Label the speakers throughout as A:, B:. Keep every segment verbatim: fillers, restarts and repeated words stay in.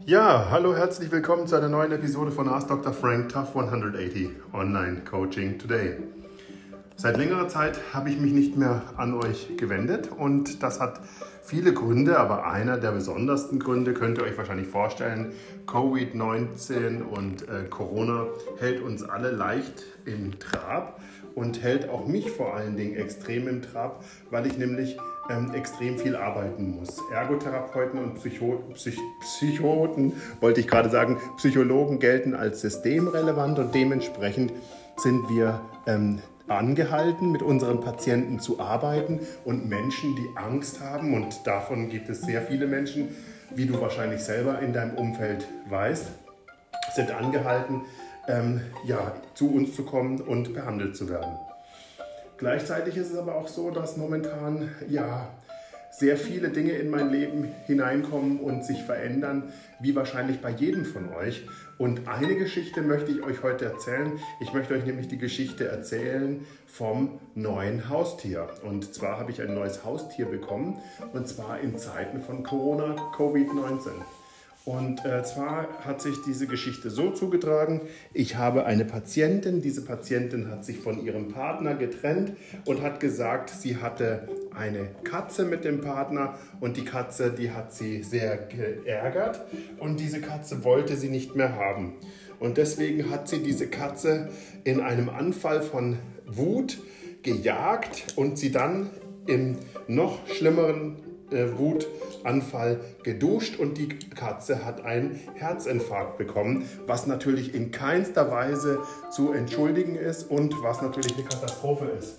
A: Ja, hallo, herzlich willkommen zu einer neuen Episode von Ask Doktor Frank Tough hundertachtzig Online Coaching Today. Seit längerer Zeit habe ich mich nicht mehr an euch gewendet und das hat viele Gründe, aber einer der besondersten Gründe könnt ihr euch wahrscheinlich vorstellen. Covid neunzehn und äh, Corona hält uns alle leicht im Trab und hält auch mich vor allen Dingen extrem im Trab, weil ich nämlich ähm, extrem viel arbeiten muss. Ergotherapeuten und Psycho Psych Psychoten, wollte ich gerade sagen, Psychologen gelten als systemrelevant und dementsprechend sind wir ähm, angehalten, mit unseren Patienten zu arbeiten und Menschen, die Angst haben, und davon gibt es sehr viele Menschen, wie du wahrscheinlich selber in deinem Umfeld weißt, sind angehalten, ähm, ja, zu uns zu kommen und behandelt zu werden. Gleichzeitig ist es aber auch so, dass momentan ja sehr viele Dinge in mein Leben hineinkommen und sich verändern, wie wahrscheinlich bei jedem von euch. Und eine Geschichte möchte ich euch heute erzählen. Ich möchte euch nämlich die Geschichte erzählen vom neuen Haustier. Und zwar habe ich ein neues Haustier bekommen, und zwar in Zeiten von Corona, Covid neunzehn. Und äh, zwar hat sich diese Geschichte so zugetragen: Ich habe eine Patientin, diese Patientin hat sich von ihrem Partner getrennt und hat gesagt, sie hatte eine Katze mit dem Partner, und die Katze, die hat sie sehr geärgert und diese Katze wollte sie nicht mehr haben. Und deswegen hat sie diese Katze in einem Anfall von Wut gejagt und sie dann im noch schlimmeren äh, Wutanfall geduscht, und die Katze hat einen Herzinfarkt bekommen, was natürlich in keinster Weise zu entschuldigen ist und was natürlich eine Katastrophe ist.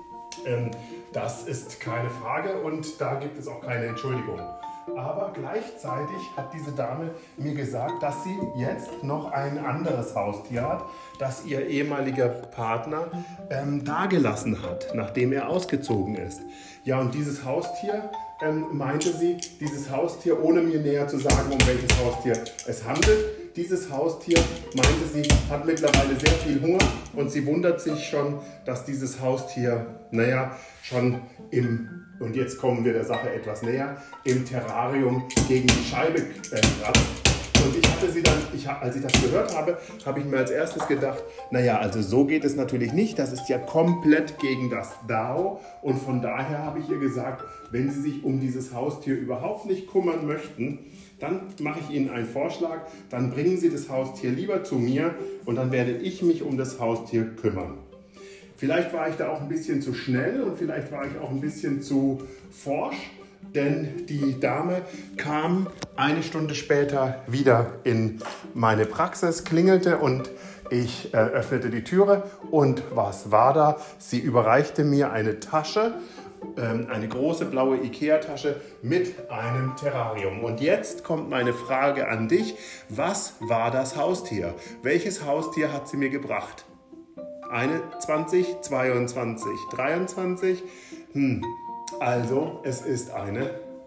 A: Ähm, das ist keine Frage und da gibt es auch keine Entschuldigung. Aber gleichzeitig hat diese Dame mir gesagt, dass sie jetzt noch ein anderes Haustier hat, das ihr ehemaliger Partner ähm, dagelassen hat, nachdem er ausgezogen ist. Ja, und dieses Haustier, ähm, meinte sie, dieses Haustier, ohne mir näher zu sagen, um welches Haustier es handelt, dieses Haustier, meinte sie, hat mittlerweile sehr viel Hunger und sie wundert sich schon, dass dieses Haustier, naja, schon im, und jetzt kommen wir der Sache etwas näher, im Terrarium gegen die Scheibe äh, kratzt. Und ich hatte sie dann, ich, als ich das gehört habe, habe ich mir als erstes gedacht, naja, also so geht es natürlich nicht, das ist ja komplett gegen das Dao, und von daher habe ich ihr gesagt, wenn Sie sich um dieses Haustier überhaupt nicht kümmern möchten, dann mache ich Ihnen einen Vorschlag, dann bringen Sie das Haustier lieber zu mir und dann werde ich mich um das Haustier kümmern. Vielleicht war ich da auch ein bisschen zu schnell und vielleicht war ich auch ein bisschen zu forsch, denn die Dame kam eine Stunde später wieder in meine Praxis, klingelte und ich äh, öffnete die Türe, und was war da? Sie überreichte mir eine Tasche, ähm, eine große blaue Ikea-Tasche mit einem Terrarium. Und jetzt kommt meine Frage an dich: Was war das Haustier? Welches Haustier hat sie mir gebracht? einundzwanzig, zweiundzwanzig, dreiundzwanzig? Hm. Also, es ist eine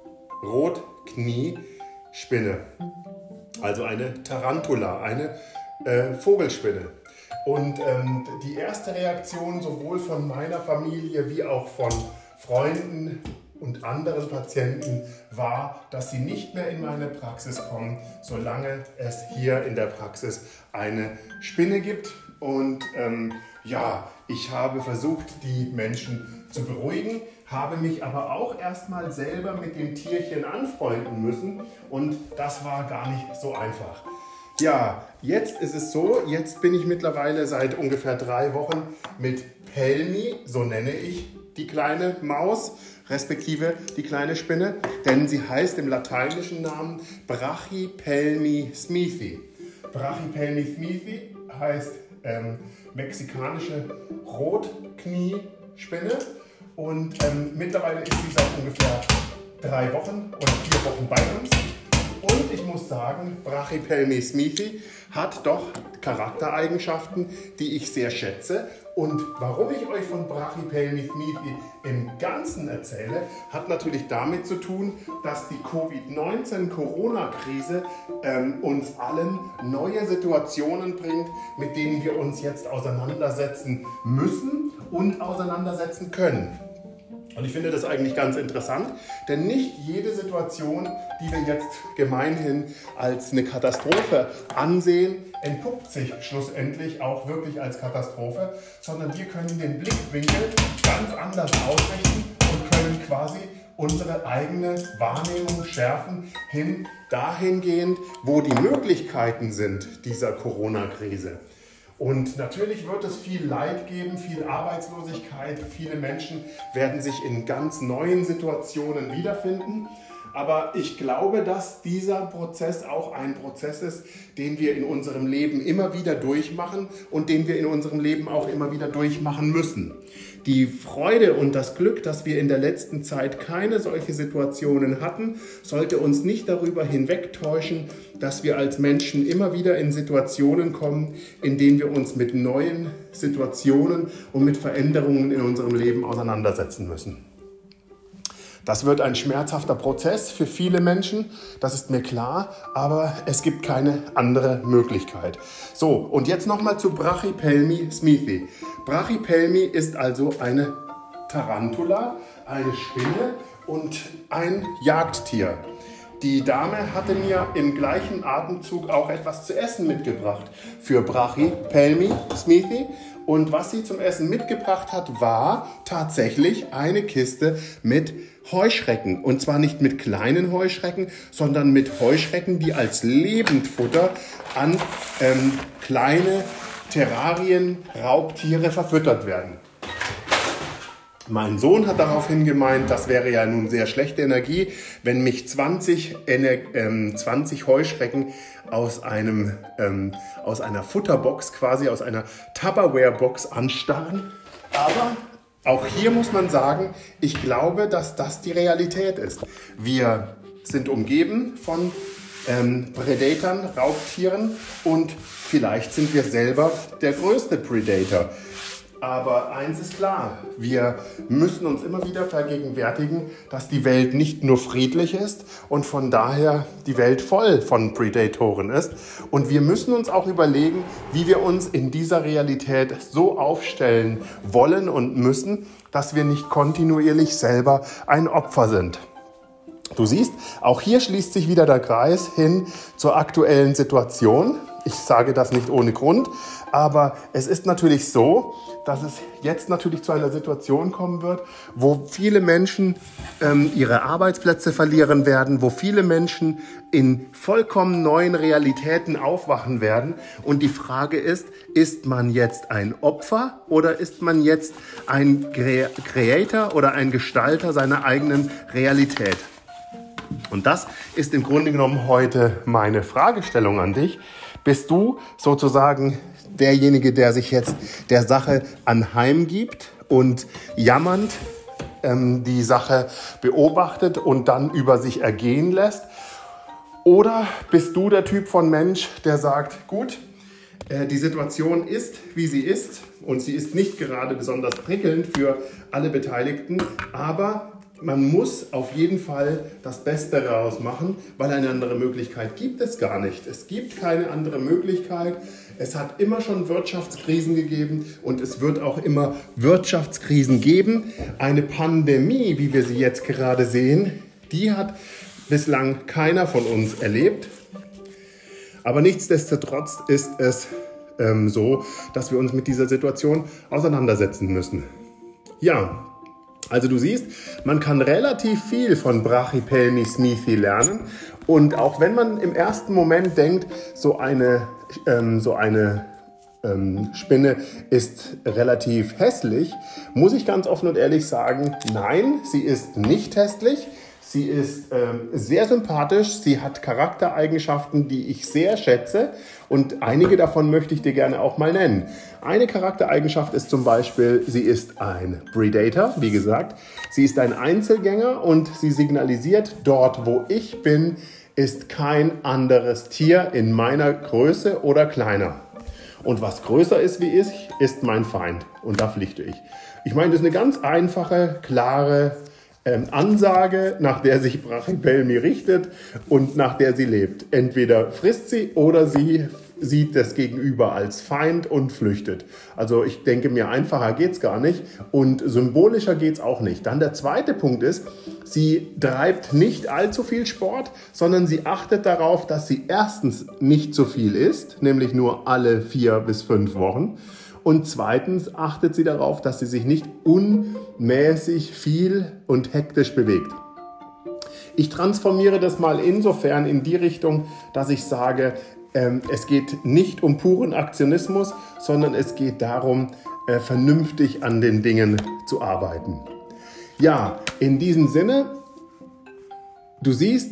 A: Rotkniespinne, also eine Tarantula, eine äh, Vogelspinne. Und ähm, die erste Reaktion sowohl von meiner Familie wie auch von Freunden und anderen Patienten war, dass sie nicht mehr in meine Praxis kommen, solange es hier in der Praxis eine Spinne gibt. Und ähm, ja, ich habe versucht, die Menschen zu beruhigen, habe mich aber auch erstmal selber mit dem Tierchen anfreunden müssen, und das war gar nicht so einfach. Ja, jetzt ist es so, jetzt bin ich mittlerweile seit ungefähr drei Wochen mit Pelmi, so nenne ich die kleine Maus, respektive die kleine Spinne, denn sie heißt im lateinischen Namen Brachypelmi smithi. Brachypelmi smithi heißt ähm, mexikanische Rotkniespinne, und ähm, mittlerweile ist sie seit ungefähr drei Wochen oder vier Wochen bei uns. Und ich muss sagen, Brachypelmi smithi hat doch Charaktereigenschaften, die ich sehr schätze. Und warum ich euch von Brachypelmi smithi im Ganzen erzähle, hat natürlich damit zu tun, dass die Covid neunzehn Corona-Krise ähm, uns allen neue Situationen bringt, mit denen wir uns jetzt auseinandersetzen müssen und auseinandersetzen können. Und ich finde das eigentlich ganz interessant, denn nicht jede Situation, die wir jetzt gemeinhin als eine Katastrophe ansehen, entpuppt sich schlussendlich auch wirklich als Katastrophe, sondern wir können den Blickwinkel ganz anders ausrichten und können quasi unsere eigene Wahrnehmung schärfen, hin dahingehend, wo die Möglichkeiten sind dieser Corona-Krise. Und natürlich wird es viel Leid geben, viel Arbeitslosigkeit. Viele Menschen werden sich in ganz neuen Situationen wiederfinden. Aber ich glaube, dass dieser Prozess auch ein Prozess ist, den wir in unserem Leben immer wieder durchmachen und den wir in unserem Leben auch immer wieder durchmachen müssen. Die Freude und das Glück, dass wir in der letzten Zeit keine solche Situationen hatten, sollte uns nicht darüber hinwegtäuschen, dass wir als Menschen immer wieder in Situationen kommen, in denen wir uns mit neuen Situationen und mit Veränderungen in unserem Leben auseinandersetzen müssen. Das wird ein schmerzhafter Prozess für viele Menschen, das ist mir klar, aber es gibt keine andere Möglichkeit. So, und jetzt nochmal zu Brachypelmi smithi. Brachypelmi ist also eine Tarantula, eine Spinne und ein Jagdtier. Die Dame hatte mir im gleichen Atemzug auch etwas zu essen mitgebracht für Brachypelmi smithi. Und was sie zum Essen mitgebracht hat, war tatsächlich eine Kiste mit Heuschrecken. Und zwar nicht mit kleinen Heuschrecken, sondern mit Heuschrecken, die als Lebendfutter an ähm, kleine Terrarien, Raubtiere verfüttert werden. Mein Sohn hat daraufhin gemeint, das wäre ja nun sehr schlechte Energie, wenn mich zwanzig, ähm, zwanzig Heuschrecken aus, einem, ähm, aus einer Futterbox, quasi aus einer Tupperware-Box anstarren. Aber auch hier muss man sagen, ich glaube, dass das die Realität ist. Wir sind umgeben von ähm, Predatoren, Raubtieren und vielleicht sind wir selber der größte Predator. Aber eins ist klar, wir müssen uns immer wieder vergegenwärtigen, dass die Welt nicht nur friedlich ist und von daher die Welt voll von Predatoren ist. Und wir müssen uns auch überlegen, wie wir uns in dieser Realität so aufstellen wollen und müssen, dass wir nicht kontinuierlich selber ein Opfer sind. Du siehst, auch hier schließt sich wieder der Kreis hin zur aktuellen Situation. Ich sage das nicht ohne Grund, aber es ist natürlich so, dass es jetzt natürlich zu einer Situation kommen wird, wo viele Menschen ähm, ihre Arbeitsplätze verlieren werden, wo viele Menschen in vollkommen neuen Realitäten aufwachen werden. Und die Frage ist, ist man jetzt ein Opfer oder ist man jetzt ein Creator oder ein Gestalter seiner eigenen Realität? Und das ist im Grunde genommen heute meine Fragestellung an dich. Bist du sozusagen derjenige, der sich jetzt der Sache anheimgibt und jammernd ähm, die Sache beobachtet und dann über sich ergehen lässt? Oder bist du der Typ von Mensch, der sagt, gut, äh, die Situation ist, wie sie ist und sie ist nicht gerade besonders prickelnd für alle Beteiligten, aber man muss auf jeden Fall das Beste daraus machen, weil eine andere Möglichkeit gibt es gar nicht. Es gibt keine andere Möglichkeit. Es hat immer schon Wirtschaftskrisen gegeben und es wird auch immer Wirtschaftskrisen geben. Eine Pandemie, wie wir sie jetzt gerade sehen, die hat bislang keiner von uns erlebt. Aber nichtsdestotrotz ist es ähm, so, dass wir uns mit dieser Situation auseinandersetzen müssen. Ja. Also du siehst, man kann relativ viel von Brachypelmi smithi lernen und auch wenn man im ersten Moment denkt, so eine, ähm, so eine ähm, Spinne ist relativ hässlich, muss ich ganz offen und ehrlich sagen, nein, sie ist nicht hässlich. Sie ist ähm, sehr sympathisch, sie hat Charaktereigenschaften, die ich sehr schätze und einige davon möchte ich dir gerne auch mal nennen. Eine Charaktereigenschaft ist zum Beispiel, sie ist ein Predator, wie gesagt. Sie ist ein Einzelgänger und sie signalisiert, dort wo ich bin, ist kein anderes Tier in meiner Größe oder kleiner. Und was größer ist wie ich, ist mein Feind und da pflichte ich. Ich meine, das ist eine ganz einfache, klare Ähm, Ansage, nach der sich Brachypelmi richtet und nach der sie lebt. Entweder frisst sie oder sie sieht das Gegenüber als Feind und flüchtet. Also ich denke mir, einfacher geht's gar nicht und symbolischer geht's auch nicht. Dann der zweite Punkt ist, sie treibt nicht allzu viel Sport, sondern sie achtet darauf, dass sie erstens nicht zu viel isst, nämlich nur alle vier bis fünf Wochen. Und zweitens achtet sie darauf, dass sie sich nicht unmäßig viel und hektisch bewegt. Ich transformiere das mal insofern in die Richtung, dass ich sage, ähm, es geht nicht um puren Aktionismus, sondern es geht darum, äh, vernünftig an den Dingen zu arbeiten. Ja, in diesem Sinne, du siehst,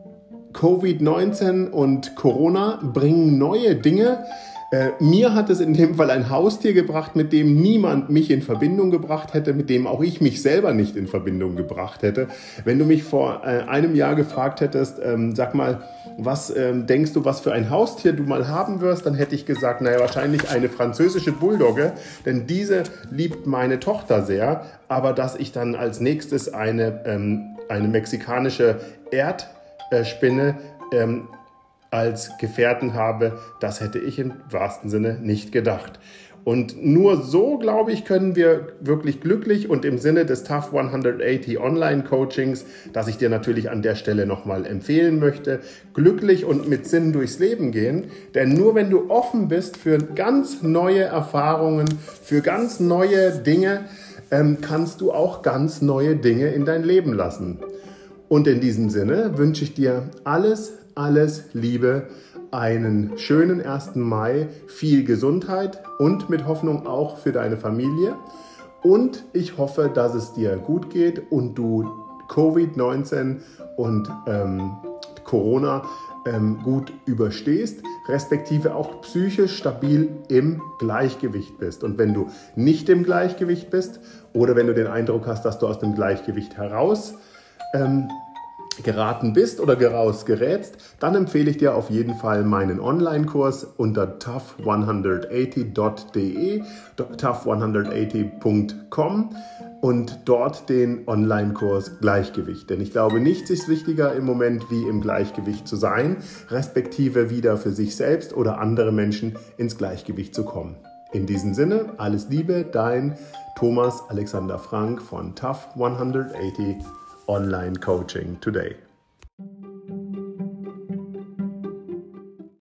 A: Covid neunzehn und Corona bringen neue Dinge. Äh, mir hat es in dem Fall ein Haustier gebracht, mit dem niemand mich in Verbindung gebracht hätte, mit dem auch ich mich selber nicht in Verbindung gebracht hätte. Wenn du mich vor äh, einem Jahr gefragt hättest, ähm, sag mal, was ähm, denkst du, was für ein Haustier du mal haben wirst, dann hätte ich gesagt, naja, wahrscheinlich eine französische Bulldogge, denn diese liebt meine Tochter sehr, aber dass ich dann als nächstes eine, ähm, eine mexikanische Erdspinne ähm, als Gefährten habe, das hätte ich im wahrsten Sinne nicht gedacht. Und nur so, glaube ich, können wir wirklich glücklich und im Sinne des Tough hundertachtzig Online-Coachings, das ich dir natürlich an der Stelle nochmal empfehlen möchte, glücklich und mit Sinn durchs Leben gehen. Denn nur wenn du offen bist für ganz neue Erfahrungen, für ganz neue Dinge, ähm, kannst du auch ganz neue Dinge in dein Leben lassen. Und in diesem Sinne wünsche ich dir alles, alles Liebe, einen schönen ersten Mai, viel Gesundheit und mit Hoffnung auch für deine Familie. Und ich hoffe, dass es dir gut geht und du Covid neunzehn und ähm, Corona ähm, gut überstehst, respektive auch psychisch stabil im Gleichgewicht bist. Und wenn du nicht im Gleichgewicht bist oder wenn du den Eindruck hast, dass du aus dem Gleichgewicht heraus ähm, geraten bist oder geraus gerätst, dann empfehle ich dir auf jeden Fall meinen Online-Kurs unter tough hundertachtzig punkt de, tough hundertachtzig punkt com und dort den Online-Kurs Gleichgewicht. Denn ich glaube, nichts ist wichtiger im Moment, wie im Gleichgewicht zu sein, respektive wieder für sich selbst oder andere Menschen ins Gleichgewicht zu kommen. In diesem Sinne, alles Liebe, dein Thomas Alexander Frank von Tough hundertachtzig Online Coaching Today.